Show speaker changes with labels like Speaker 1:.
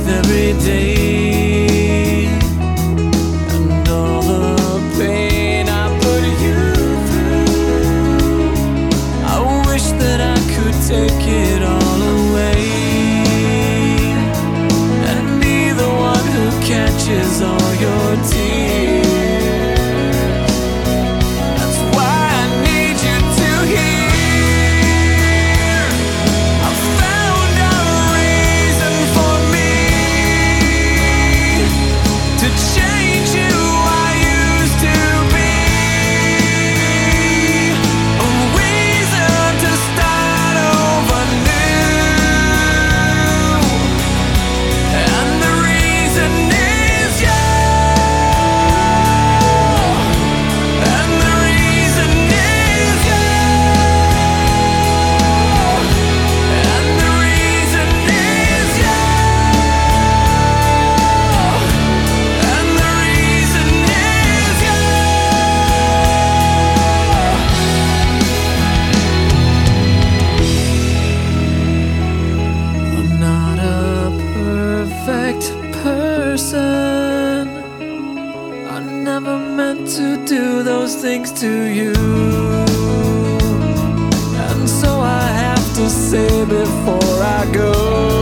Speaker 1: with every day, and all the pain I put you through. I wish that I could take it all away and be the one who catches all your tears. Person, I never meant to do those things to you, and so I have to say before I go,